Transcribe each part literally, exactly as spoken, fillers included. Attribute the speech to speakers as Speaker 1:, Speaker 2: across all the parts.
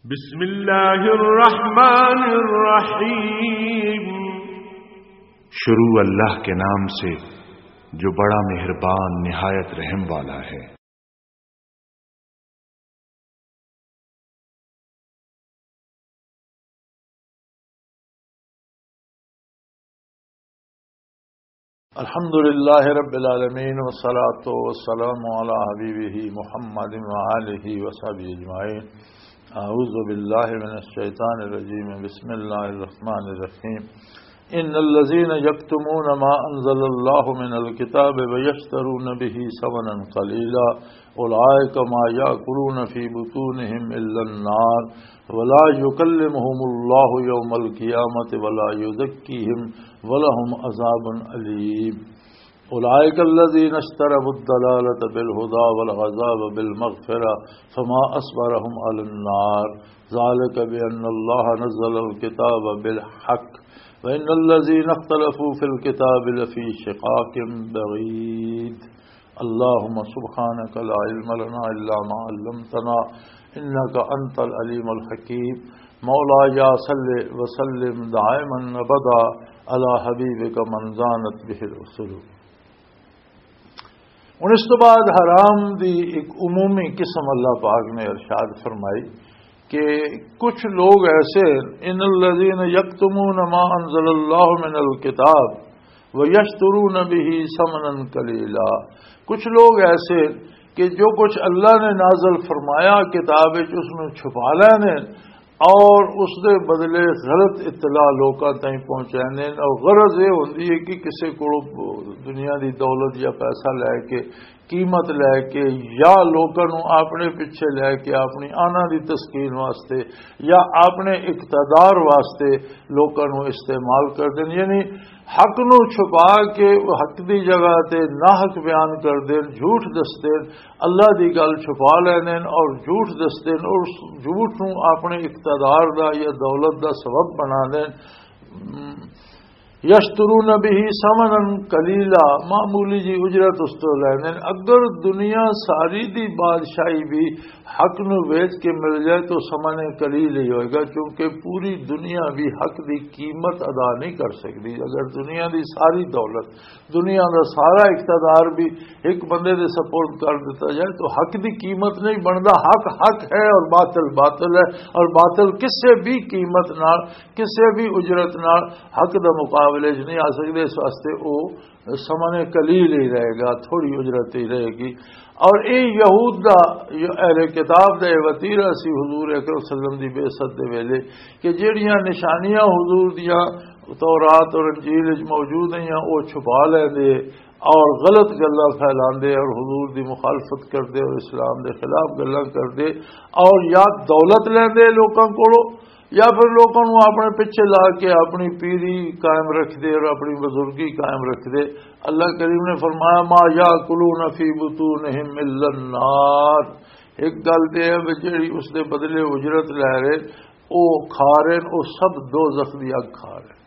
Speaker 1: بسم اللہ الرحمن الرحیم،
Speaker 2: شروع اللہ کے نام سے جو بڑا مہربان نہایت رحم والا ہے۔
Speaker 3: الحمدللہ رب العالمین والصلاة والسلام علی حبیبہ محمد وآلہ وصحبہ اجمعین۔ اعوذ باللہ من الشیطان الرجیم، بسم اللہ الرحمن الرحیم۔ ان الذین یکتمون ما انزل اللہ من الکتاب ویشترون به ثمنا قلیلا اولئک ما یاکلون فی بطونہم الا النار ولا یکلمہم اللہ یوم القیامۃ ولا یزکیہم ولہم عذاب علیم۔ اولئک الذین اشتروا الضلالۃ بالہدی والعذاب بالمغفرۃ فما اصبرهم علی النار ذلک بان اللہ نزل الکتاب بالحق وان الذین اختلفوا فی الکتاب لفی شقاق بعید۔ اللہم سبحانک لا علم لنا الا ما علمتنا انک انت العلیم الحکیم۔ مولایا صلی وسلم دائما ابدا علی حبیبک من زانت بہ الرسل۔ ہن اس تو بعد حرام دی ایک عمومی قسم اللہ پاک نے ارشاد فرمائی کہ کچھ لوگ ایسے، ان الذین یکتمون ما انزل اللہ من الکتاب ویشترون به ثمنا قلیلا، کچھ لوگ ایسے کہ جو کچھ اللہ نے نازل فرمایا کتاب اس میں چھپا لینے اور اس دے بدلے غلط اطلاع لوکاں تائیں پہنچانے، اور غرض یہ ہوندی ہے کہ کسی کو دنیا دی دولت یا پیسہ لے کے قیمت لے کے یا لوکاں نو اپنے پیچھے لے کے اپنی آنا دی تسکین واسطے یا اپنے اقتدار واسطے لوکاں نو استعمال کر دیں، یعنی حق نو چھپا کے حق دی جگہ تے ناحق بیان کر دیں، جھوٹ دس دیں، اللہ دی گل چھپا لینے اور جھوٹ دس دیں اور جھوٹ نو اپنے اقتدار دا یا دولت دا سبب بنا دیں۔ یشترون به ثمنا قلیلا، معمولی جی اجرت اس تو لینے، اگر دنیا ساری دی بادشاہی بھی حق نو بیچ کے مل جائے تو ثمن قلیل ہی ہوئے گا، کیونکہ پوری دنیا بھی حق دی قیمت ادا نہیں کر سکتی۔ اگر دنیا دی ساری دولت، دنیا دا سارا اقتدار بھی ایک بندے دے سپورٹ کر دیتا جائے تو حق دی قیمت نہیں بنتا۔ حق حق ہے اور باطل باطل ہے، اور باطل کسے بھی قیمت نال کسے بھی اجرت نال حق دا مقابلہ نہیں آ سکتے، اس واسطے وہ ثمن قلیل ہی رہے گا، تھوڑی اجرت ہی رہے گی۔ اور اے یہود دا اہل کتاب دا وتیرہ سی حضور اکرم صلی اللہ علیہ وسلم دی بعثت دے ویلے کہ جہڑیاں نشانیاں حضور دیاں تورات اور انجیل وچ موجود ہیں وہ چھپا لیندے اور غلط گلاں پھیلاندے اور حضور دی مخالفت کردے اور اسلام دے خلاف گلاں کردے، اور یا دولت لیندے لوکاں کولوں یا پھر لوگوں کو اپنے پیچھے لا کے اپنی پیری قائم رکھ دے اور اپنی بزرگی قائم رکھ دے۔ اللہ کریم نے فرمایا ما یاکلون فی بطونہم الا النار، ایک گل تے ہے جڑی اس دے بدلے اجرت لے رہے او کھا رہے او سب دوزخ دی اگ کھا رہے۔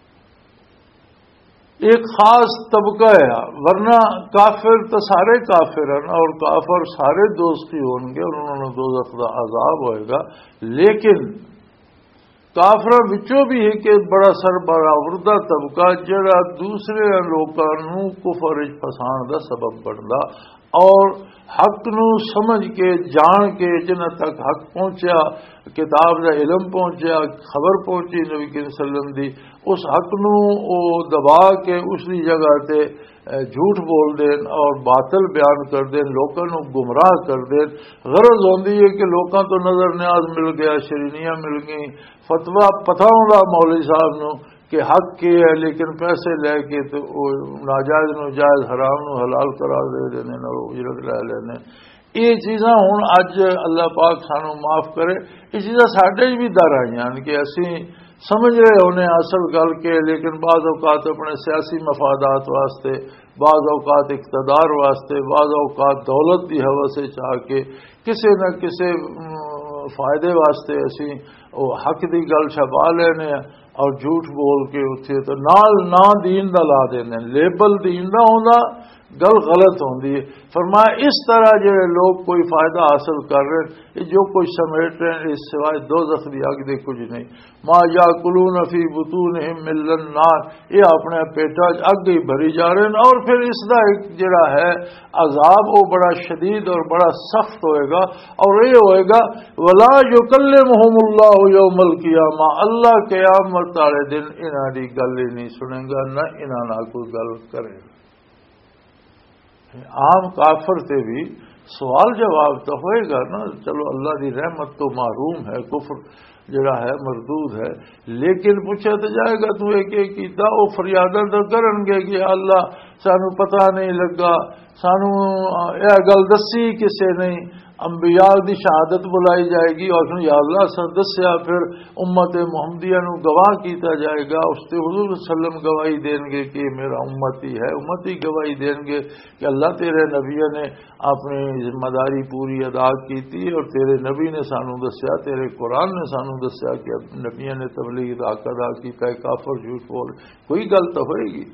Speaker 3: ایک خاص طبقہ ہے، ورنہ کافر تو سارے کافر ہیں اور کافر سارے دوزخی ہوں گے اور انہوں نے دوزخ دا عذاب ہوئے گا، لیکن کافراں وچوں بھی ہے کہ بڑا سربراہ طبقہ جڑا دوسرے لوکاں نو کفر وچ پھسان دا سبب بندا اور حق نو سمجھ کے جان کے جنہ تک حق پہنچیا، کتاب دا علم پہنچیا، خبر پہنچی نبی کریم صلی اللہ علیہ وسلم دی، اس حق نو او دبا کے اس دی جگہ تے جھوٹ بول دیں اور باطل بیان کر دیں، لوکاں نو گمراہ کر دیں۔ غرض ہوندی ہے کہ لوکاں تو نظر نیاز مل گیا، شرینیاں مل گئیں، فتویٰ پتہ ہوندا مولوی صاحب نو کہ حق کے ہے، لیکن پیسے لے کے تو ناجائز نو جائز، حرام نو حلال کرا دے دینے اور اجرت لے لینے۔ یہ چیزاں ہوں اج اللہ پاک سانو معاف کرے، یہ چیزاں ساڈے بھی در آئیاں کہ اسی سمجھ رہے ہونے اصل گل کے، لیکن بعض اوقات اپنے سیاسی مفادات واسطے، بعض اوقات اقتدار واسطے، بعض اوقات دولت دی ہوس چاہ کے کسی نہ کسی فائدے واسطے اسی حق دی گل چھپا لینے اور جھوٹ بول کے اتنے تو نال نہ دین دا لا دیندے لیبل دین دا ہوندا گل غلط ہوندی ہے. فرمایا اس طرح جڑے لوگ کوئی فائدہ حاصل کر رہے ہیں جو کچھ سمیٹ رہے ہیں اس سوائے دوزخ دی اگ دے کچھ نہیں. ما یاکلون فی بطونہم من النار یہ اپنے پیٹا اگ ہی بھری جا رہے ہیں. اور پھر اس دا ایک جڑا ہے عذاب وہ بڑا شدید اور بڑا سخت ہوئے گا اور یہ ہوئے گا ولا یکلمہم اللہ یوم القیامہ اللہ قیامت والے دن انہاں دی گل ہی نہیں سنے گا نہ انہاں نال کوئی گل کرے گا. عام کافر سے بھی سوال جواب تو ہوئے گا نا. چلو اللہ دی رحمت تو محروم ہے کفر جڑا ہے مردود ہے لیکن پوچھا تو جائے گا تو ایک ایک کیتا وہ فریاداں تو کرن گے کہ اللہ سانو پتہ نہیں لگا سانو یہ گل دسی کسے نہیں. انبیاء دی شہادت بلائی جائے گی اور یا اللہ سر دسیا پھر امت محمدیہ نو گواہ کیتا جائے گا. اس تے حضور صلی اللہ علیہ وسلم گواہی دیں گے کہ میرا امتی ہے امتی گواہی دیں گے کہ اللہ تیرے نبی نے اپنی ذمہ داری پوری ادا کی تھی اور تیرے نبی نے سانو دسیا تیرے قرآن نے سانو دسیا کہ نبیوں نے تبلیغ دا ادا کیتا ہے. کافر جھوٹ بول کوئی گل تو ہوئے گی.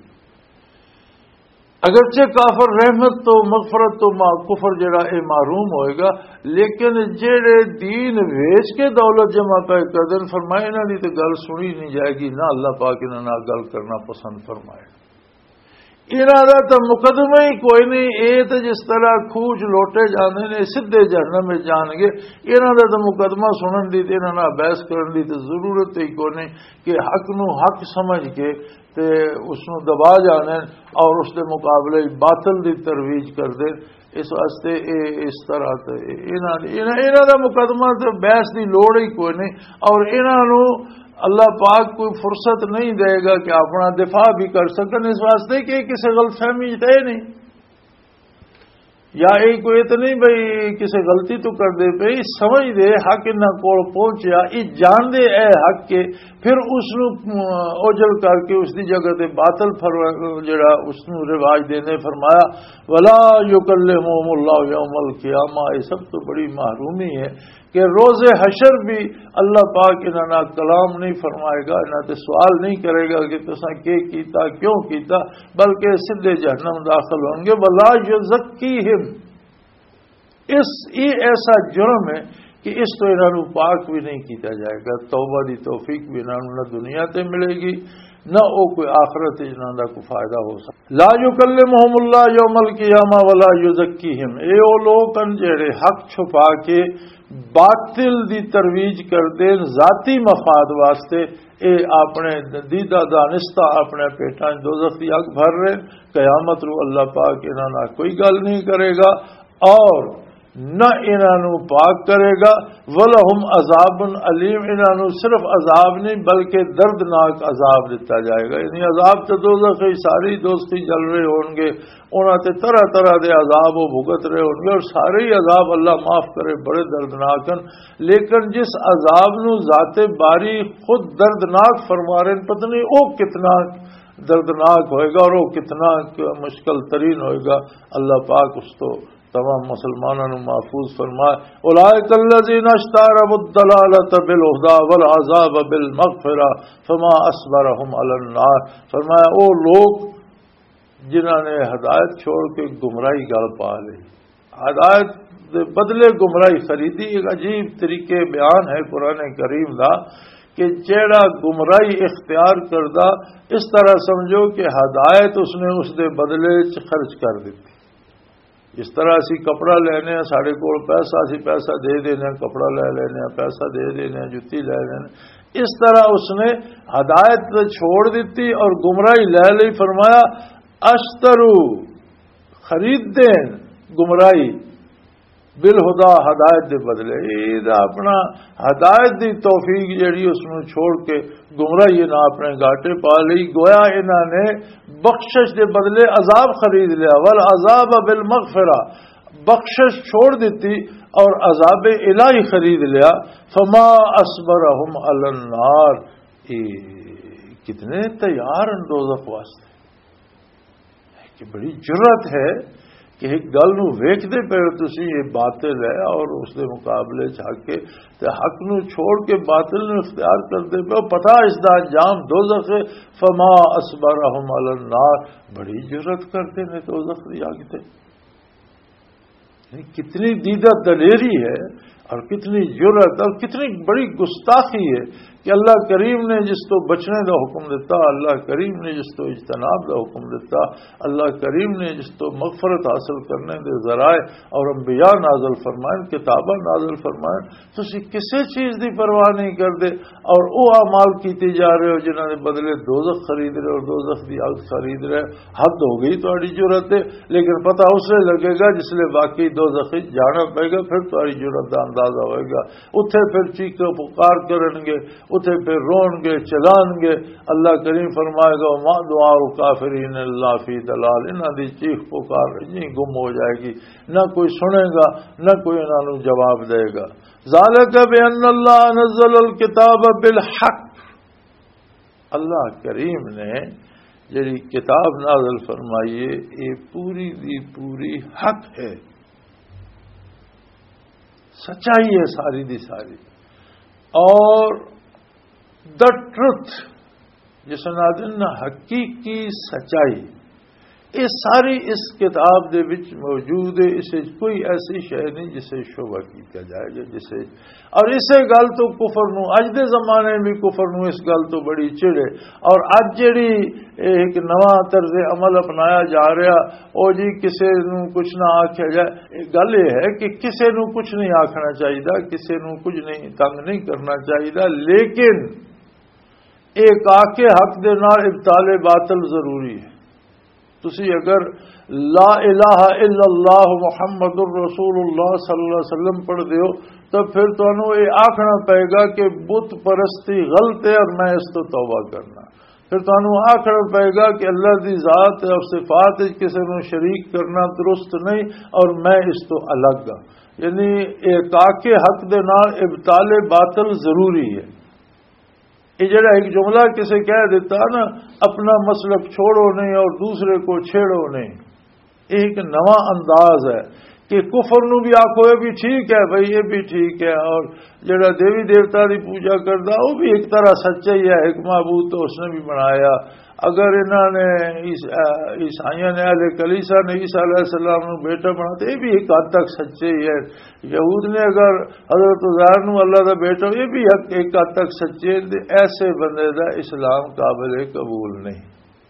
Speaker 3: اگرچہ کافر رحمت تو مغفرت تو ما کفر جڑا اے معروم ہوئے گا لیکن جڑے دین ویچ کے دولت جمع پہ کردن فرمائے انہاں دی تو گل سنی نہیں جائے گی نہ اللہ پاک انہاں نال گل کرنا پسند فرمائے. انہاں دا تو مقدمہ ہی کوئی نہیں. اے تو جس طرح کھوج لوٹے جانے نے سیدھے جہنم میں جان گے. انہاں دا تو مقدمہ سنن دی تے انہاں نال بحث کرن دی تے ضرورت ہی کوئی نہیں کہ حق نو حق سمجھ کے تے اس نو دبا جانے اور اس دے مقابلے باطل دی ترویج کر دے. اس واسطے اے اس طرح تے انہاں انہاں دا مقدمہ تے بحث دی لوڑ ہی کوئی نہیں. اور انہاں نو اللہ پاک کوئی فرصت نہیں دے گا کہ اپنا دفاع بھی کر سکن اس واسطے کہ کسی غلط فہمی تے نہیں یا یہ کوئی تو نہیں بھائی کسی غلطی تو کر دے پہ سمجھ دے حق انہاں کول پہنچیا یہ جان دے اے حق کے پھر اس نو اوجل کر کے اس دی جگہ تے باطل جڑا اس نو رواج دینے. فرمایا ولا یکلمہم اللہ یوم القیامہ. یہ سب تو بڑی محرومی ہے کہ روز حشر بھی اللہ پاک انہاں کلام نہیں فرمائے گا انہاں تے سوال نہیں کرے گا کہ تساں کی کیتا کیوں کیتا بلکہ سیدھے جہنم داخل ہوں گے. ولا یزکیہم اس یہ ایسا جرم ہے کہ اس تو انہوں پاک بھی نہیں کیتا جائے گا. توبہ دی توفیق بھی انہوں نہ دنیا تے ملے گی نہ وہ کوئی آخرت انہوں کا کوئی فائدہ ہو سکتا. لا یکلمہم اللہ یوم القیامہ ولا یزکیہم. اے او لوگ ان جڑے حق چھپا کے باطل دی ترویج کر دیں ذاتی مفاد واسطے اے اپنے دیدہ دانستہ اپنے پیٹاں دوزخ دی اگ بھر رہے. قیامت رو اللہ پاک انہوں نے کوئی گل نہیں کرے گا اور نہ انہوں پاک کرے گا. وَلَهُمْ عَذَابٌ علیم. انہوں صرف عذاب نہیں بلکہ دردناک عذاب دیتا جائے گا. یعنی عذاب تو دوزخ ساری دوستی جل رہے ہوں گے انہوں تے طرح طرح دے عذاب و بھگت رہے ہوں گے اور سارے ہی عذاب اللہ معاف کرے بڑے دردناک ہیں. لیکن جس عذاب نو ذات باری خود دردناک فرما رہے ہیں پتہ نہیں وہ کتنا دردناک ہوئے گا اور وہ کتنا مشکل ترین ہوئے گا. اللہ پاک اس تو تمام مسلمانوں محفوظ فرمائے. اولئک الذین اشتروا الضلالۃ بالہدی والعذاب بالمغفرہ فما اصبرهم علی النار. فرمایا وہ لوگ جنہوں نے ہدایت چھوڑ کے گمراہی گل پا لی ہدایت دے بدلے گمراہی خریدی. ایک عجیب طریقے بیان ہے قرآن کریم دا کہ جیڑا گمراہی اختیار کردہ اس طرح سمجھو کہ ہدایت اس نے اس دے بدلے خرچ کر دیتی. اس طرح اسی کپڑا لینے ہیں سارے کو پیسہ اسی پیسہ دے دینے کپڑا لے لینے پیسہ دے دینے جتی لے لینے اس طرح اس نے ہدایت چھوڑ دیتی اور گمراہی لے لی. فرمایا اشترو خرید دیں گمراہی بالہدا ہدایت دے بدلے. یہ اپنا ہدایت دی توفیق جیڑی اس میں چھوڑ کے گمراہی نہ اپنے گاٹے پا لی. گویا انہوں نے بخشش دے بدلے عذاب خرید لیا. والعذاب بالمغفرہ بخشش چھوڑ دیتی اور عذاب الہی خرید لیا. فما اصبرہم علی النار. کتنے تیار ہیں دوزخ واسطے کہ بڑی جرت ہے کہ ایک گل نو ویکھدے پے ہو تسی یہ باطل ہے اور اس دے مقابلے چ حق کے تے حق نو چھوڑ کے باطل نو اختیار کرتے پے ہو، پتہ اس دا انجام دوزخ ہے، فما اصبرهم علی النار، بڑی جرأت کرتے نے دوزخ دی آگ تے. کتنی دیدہ دلیری ہے اور کتنی جرأت اور کتنی بڑی گستاخی ہے کہ اللہ کریم نے جس تو بچنے کا حکم دیتا، اللہ کریم نے جس تو اجتناب کا حکم دیتا، اللہ کریم نے جس تو مغفرت حاصل کرنے کے ذرائع اور انبیاء نازل فرمائیں، کتاباں نازل فرمائیں، تو اسی کسی چیز کی پرواہ نہیں کرتے اور وہ اعمال کیتے جا رہے ہو جنہوں نے بدلے دوزخ خرید رہے اور دوزخ کی آگ خرید رہے. حد ہو گئی تھوڑی جرأت ہے، لیکن پتہ اس لیے لگے گا جس لیے باقی دوزخ جانا پڑے گا، پھر تھوڑی جرأت کا اندازہ ہوئے گا. اتھے پھر چیخ پکار کرن گے، اتھے پھر رون گے، چلان گے. اللہ کریم فرمائے گا ما دعاء الکافرین اللہ فی ضلال، انہاں دی چیخ پکار جی گم ہو جائے گی، نہ کوئی سنے گا نہ کوئی انہاں نو جواب دے گا. ذالک بان اللہ نزل الکتاب بالحق، اللہ کریم نے جڑی کتاب نازل فرمائی ہے یہ پوری دی پوری حق ہے، سچائی ہے ساری دی ساری. اور دا ٹروتھ جس نادن حقیقی سچائی یہ ساری اس کتاب دے وچ موجود ہے. اسے کوئی ایسی شے نہیں جسے شبہ کیا جائے گا جسے، اور اسے گل تو کفر نو اج دے زمانے میں کفر نو اس گل تو بڑی چڑے. اور اج جڑی ایک نواں طرز عمل اپنایا جا رہا او جی کسے نو کچھ نہ آکھیا جائے، گل یہ ہے کہ کسے نو کچھ نہیں آکھنا چاہیے، کسے نو کچھ نہیں تنگ نہیں کرنا چاہیے، لیکن ایک آکے حق دے نال ابطال باطل ضروری ہے. تسی اگر لا الہ الا اللہ محمد الرسول اللہ صلی اللہ علیہ وسلم پڑھ دیو تو پھر تانوں یہ آکھنا پائے گا کہ بت پرستی غلط ہے اور میں اس تو توبہ کرنا. پھر تانوں آکھنا پائے گا کہ اللہ دی ذات اور صفات کسی نو شریک کرنا درست نہیں اور میں اس تو الگ گا. یعنی ایک آکے حق دے نال ابطال باطل ضروری ہے. یہ جڑا ایک جملہ کسے کہہ دیتا نا اپنا مسلک چھوڑو نہیں اور دوسرے کو چھیڑو نہیں، ایک نواں انداز ہے کہ کفر نو بھی آکھو یہ بھی ٹھیک ہے بھائی، یہ بھی ٹھیک ہے، اور جڑا دیوی دیوتا دی پوجا کردا وہ بھی ایک طرح سچا ہی ہے، ایک معبود تو اس نے بھی بنایا. اگر انہوں نے عیسائیوں نے اہل کلیسا نے عیسیٰ علیہ السلام نو بیٹا بنا تو یہ بھی ایک حد تک سچے ہی ہے. یہود نے اگر حضرت عزیر نو اللہ دا بیٹا یہ بھی ایک حد تک سچے. ایسے بندے دا اسلام قابل قبول نہیں،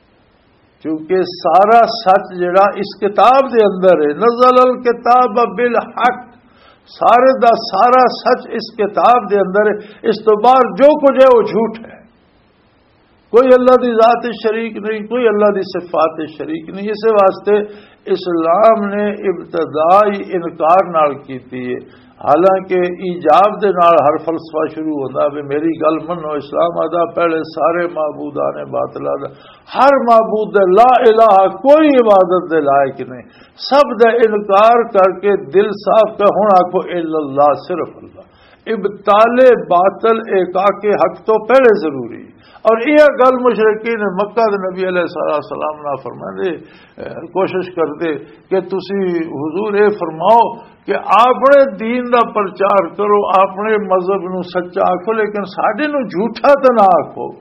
Speaker 3: کیونکہ سارا سچ جڑا اس کتاب دے اندر ہے، نزل الکتاب بالحق، سارے دا سارا سچ اس کتاب دے اندر ہے. اس تو باہر جو کچھ ہے وہ جھوٹ ہے. کوئی اللہ دی ذات شریک نہیں، کوئی اللہ دی صفات شریک نہیں. اس واسطے اسلام نے ابتدائی انکار نال کیتی ہے، حالانکہ ایجاب دے نال ہر فلسفہ شروع ہوتا ہے. میری گل منو اسلام آدھا پہلے سارے معبودان باطل آدھا ہر معبود دے لا الہ کوئی عبادت دے لائق نہیں، سب دے انکار کر کے دل صاف کر ہوں آکھو الا اللہ، صرف اللہ. ابطال باطل ایک آکے حق تو پہلے ضروری. اور یہ گل مشرکین مکہ دے نبی علیہ السلام نہ فرماندے کوشش کرتے کہ تسی حضور اے فرماؤ کہ اپنے دین دا پرچار کرو، اپنے مذہب نو سچا آکھو، لیکن ساڈے نو جھوٹا تو نہ آکھو،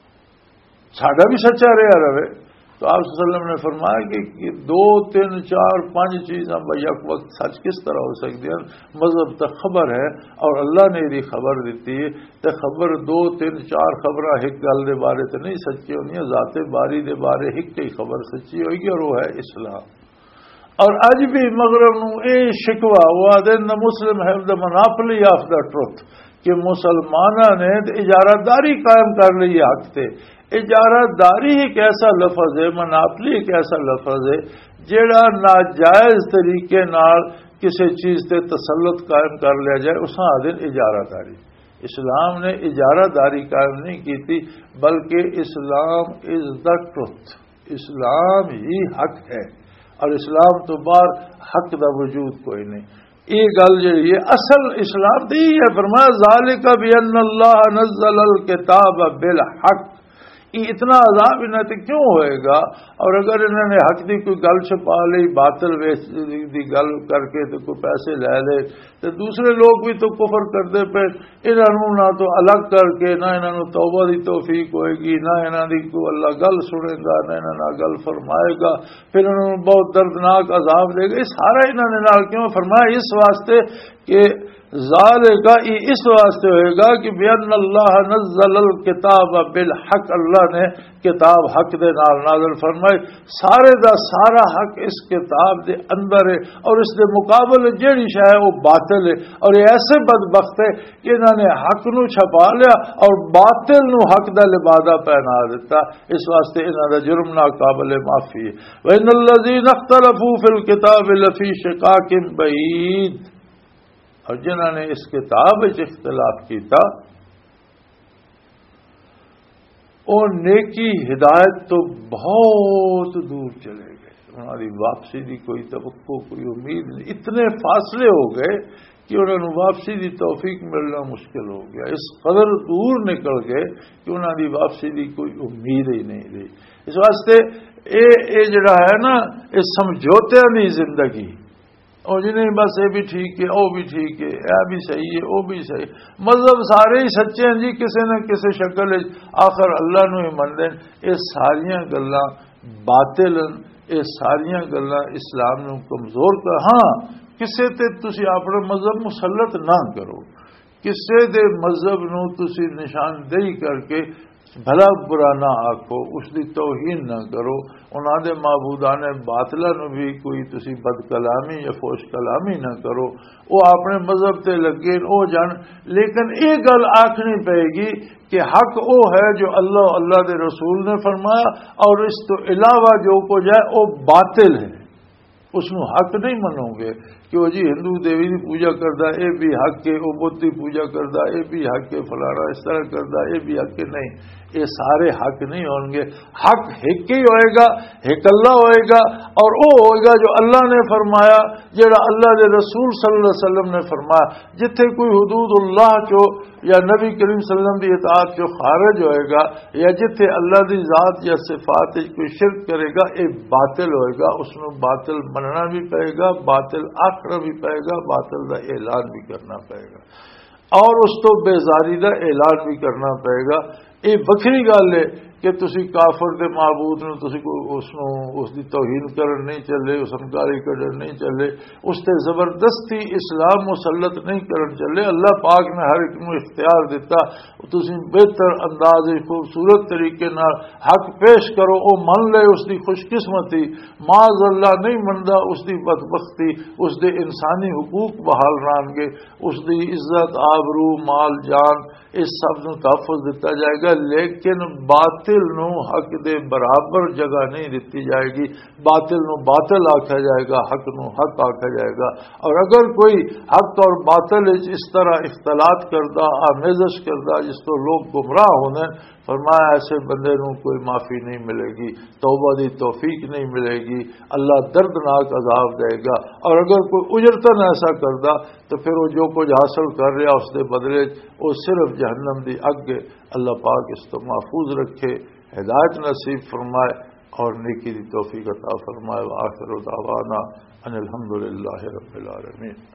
Speaker 3: ساڈا بھی سچا رہا رہے. تو آپ صلی اللہ علیہ وسلم نے فرمایا کہ دو تین چار پانچ چیزاں یک وقت سچ کس طرح ہو سکتی ہیں؟ مذہب تو خبر ہے اور اللہ نے یہ خبر دیتی ہے تو خبر دو تین چار خبر ایک گل دے بارے تو نہیں سچی ہونی، ذات باری دے بارے ایک ہی خبر سچی ہوئے گی اور وہ ہے اسلام. اور اج بھی مغرب نو اے شکوا ہوا دن Muslim have the monopoly of the truth کہ مسلمانہ نے اجارہ داری قائم کر لی ہے حق تے. اجارہ داری ایک ایسا لفظ ہے، مناپلی ایک ایسا لفظ ہے جیڑا ناجائز طریقے نال کسی چیز تے تسلط قائم کر لیا جائے، اس آدھے اجارہ داری. اسلام نے اجارہ داری قائم نہیں کی تھی، بلکہ اسلام از دا ٹروتھ، اسلام ہی حق ہے اور اسلام تو باہر حق دا وجود کوئی نہیں. یہ گل جی اصل اسلام دی ہے. فرمایا ذالک بان اللہ نزل الکتاب بالحق، یہ اتنا عذاب انہوں تے کیوں ہوئے گا؟ اور اگر انہوں نے حق دی کوئی گل چھپا لی، باطل ویچ دی گل کر کے تو کوئی پیسے لے لے، تو دوسرے لوگ بھی تو کفر کرتے پہ انہوں نہ تو الگ کر کے نہ انہوں توبہ دی توفیق ہوئے گی، نہ انہوں دی کوئی اللہ گل سنے گا، نہ انہوں نے گل فرمائے گا، پھر انہوں نے بہت دردناک عذاب دے گا۔ یہ سارا انہوں نے نال کیوں فرمایا؟ اس واسطے کہ ذالک یہ اس واسطے ہوئے گا کہ بِأَنَّ اللَّهَ نَزَّلَ الْكِتَابَ بِالْحَقِّ، اللہ نے کتاب حق دے نال نازل فرمائی، سارے دا سارا حق اس کتاب دے اندر ہے، اور اس دے مقابل جیڑی شے ہے وہ باطل ہے۔ اور یہ ایسے بدبخت ہے کہ انہوں نے حق نو چھپا لیا اور باطل نو حق دا لبادہ پہنا دیتا، اس واسطے انہوں دا جرم ناقابل معافی ہے۔ وَإِنَّ الَّذِينَ اخْتَلَفُوا فِي الْكِتَابِ لَفِي شِقَاقٍ بَعِيدٍ، اور جنہوں نے اس کتاب وچ اختلاف کیتا اور نیکی ہدایت تو بہت دور چلے گئے، ہماری واپسی دی کوئی توقع کوئی امید نہیں، اتنے فاصلے ہو گئے کہ انہوں نے واپسی دی توفیق ملنا مشکل ہو گیا، اس قدر دور نکل گئے کہ انہوں دی واپسی دی کوئی امید ہی نہیں رہی۔ اس واسطے اے اے جڑا ہے نا، یہ سمجھوتیاں دی زندگی، اور جنہیں بس یہ بھی ٹھیک ہے، وہ بھی ٹھیک ہے، یہ بھی صحیح ہے، وہ بھی صحیح، مذہب سارے ہی سچے ہیں جی کسی نہ کسی شکل، آخر اللہ نو ہی مندے، یہ ساریاں گلاں باطل، یہ ساریاں گلاں اسلام نو کمزور کر۔ ہاں کسے تے تسی اپنا مذہب مسلط نہ کرو، کسے دے مذہب نو تسی نشاندہی کر کے بھلا برا نہ آکھو، اس دی توہین نہ کرو، انہاں دے معبودان باطلہ نو بھی کوئی تسی بد کلامی یا فوش کلامی نہ کرو، وہ اپنے مذہب تے لگے او جان، لیکن یہ گل آکھنی پئے گی کہ حق او ہے جو اللہ اللہ دے رسول نے فرمایا، اور اس تو علاوہ جو کچھ ہے وہ باطل ہے، اس نو حق نہیں منو گے کہ وہ جی ہندو دیوی کی پوجا کرتا ہے یہ بھی حق ہے، وہ بدھ کی پوجا کرتا ہے یہ بھی حق ہے، فلانا اس طرح کرتا ہے یہ بھی حق ہے، نہیں، یہ سارے حق نہیں ہوں گے، حق ایک ہی ہوئے گا، ایک اللہ ہوئے گا، اور وہ ہوئے گا جو اللہ نے فرمایا، جڑا اللہ دے رسول صلی اللہ علیہ وسلم نے فرمایا۔ جتھے کوئی حدود اللہ چو یا نبی کریم صلی اللہ علیہ وسلم دی اطاعت چو خارج ہوئے گا، یا جتھے اللہ دی ذات یا صفات کوئی شرک کرے گا، یہ باطل ہوئے گا، اس میں باطل مننا بھی پائے گا، باطل آخر بھی پائے گا، باطل دا اعلان بھی کرنا پائے گا، اور اس تو بیزاری دا اعلان بھی کرنا پائے گا۔ یہ وکری گل ہے کہ تسی کافر دے معبود نو تسی اس نو اس دی توہین کرن نہیں چلے، اس انکاری کرن نہیں چلے، اس تے زبردستی اسلام مسلط نہیں کرن چلے۔ اللہ پاک نے ہر ایک نو اختیار دیتا، تسی بہتر انداز خوبصورت طریقے نال حق پیش کرو، او من لے اس دی خوش قسمتی، معاذ اللہ نہیں مندا اس دی بدبختی، اس دے انسانی حقوق بحال رہن گے، اس دی عزت آبرو مال جان اس سب نو تحفظ دیتا جائے گا، لیکن باطل نو حق دے برابر جگہ نہیں دیتی جائے گی، باطل نو باطل آکھا جائے گا، حق نو حق آکھا جائے گا۔ اور اگر کوئی حق اور باطل اس طرح اختلاط کردہ آمیزش کردہ جس کو لوگ گمراہ ہونے، فرمایا ایسے بندے نو کوئی معافی نہیں ملے گی، توبہ دی توفیق نہیں ملے گی، اللہ دردناک عذاب دے گا۔ اور اگر کوئی اجرتن ایسا کردہ تو پھر وہ جو کچھ حاصل کر رہا اس دے بدلے وہ صرف جہنم دی اگ۔ اللہ پاک اس کو محفوظ رکھے، ہدایت نصیب فرمائے اور نیکی دی توفیق عطا فرمائے۔ وآخر دعوانا ان الحمدللہ رب العالمین۔